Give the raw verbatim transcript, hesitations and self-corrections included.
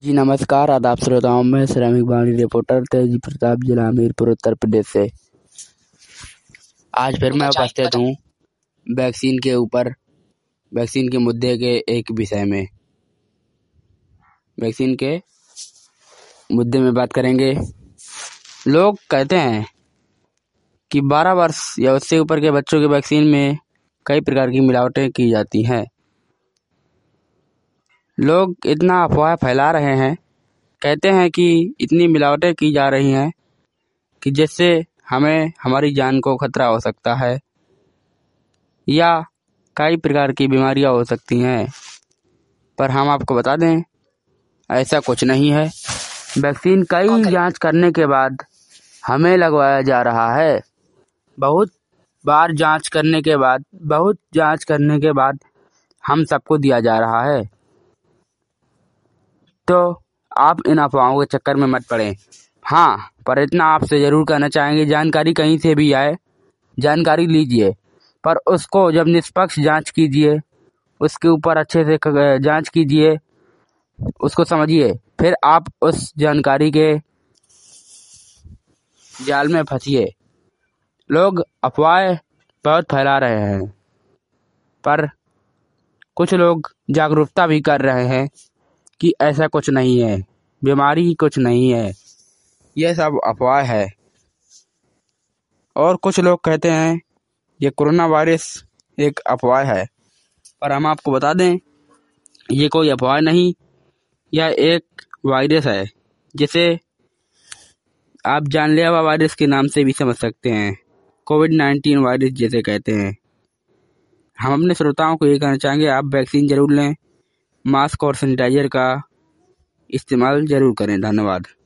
जी नमस्कार, आदाब श्रोताओं में श्रमिक वाणी रिपोर्टर तेजी प्रताप, जिला हमीरपुर, उत्तर प्रदेश से आज फिर मैं उपस्थित हूँ वैक्सीन के ऊपर वैक्सीन के मुद्दे के एक विषय में वैक्सीन के मुद्दे में बात करेंगे। लोग कहते हैं कि बारह वर्ष या उससे ऊपर के बच्चों के वैक्सीन में कई प्रकार की मिलावटें की जाती हैं। लोग इतना अफवाह फैला रहे हैं, कहते हैं कि इतनी मिलावटें की जा रही हैं कि जिससे हमें हमारी जान को खतरा हो सकता है या कई प्रकार की बीमारियां हो सकती हैं। पर हम आपको बता दें, ऐसा कुछ नहीं है। वैक्सीन कई जांच करने के बाद हमें लगवाया जा रहा है। बहुत बार जांच करने के बाद बहुत जांच करने के बाद हम सबको दिया जा रहा है। तो आप इन अफवाहों के चक्कर में मत पड़ें। हाँ, पर इतना आपसे ज़रूर कहना चाहेंगे, जानकारी कहीं से भी आए, जानकारी लीजिए, पर उसको जब निष्पक्ष जांच कीजिए, उसके ऊपर अच्छे से जांच कीजिए, उसको समझिए, फिर आप उस जानकारी के जाल में फंसिए। लोग अफवाहें बहुत फैला रहे हैं, पर कुछ लोग जागरूकता भी कर रहे हैं कि ऐसा कुछ नहीं है, बीमारी कुछ नहीं है, यह सब अफवाह है। और कुछ लोग कहते हैं ये कोरोना वायरस एक अफवाह है, पर हम आपको बता दें ये कोई अफवाह नहीं, यह एक वायरस है जिसे आप जानलेवा वायरस के नाम से भी समझ सकते हैं, कोविड नाइन्टीन वायरस जिसे कहते हैं। हम अपने श्रोताओं को ये कहना चाहेंगे, आप वैक्सीन जरूर लें, मास्क और सैनिटाइजर का इस्तेमाल जरूर करें। धन्यवाद।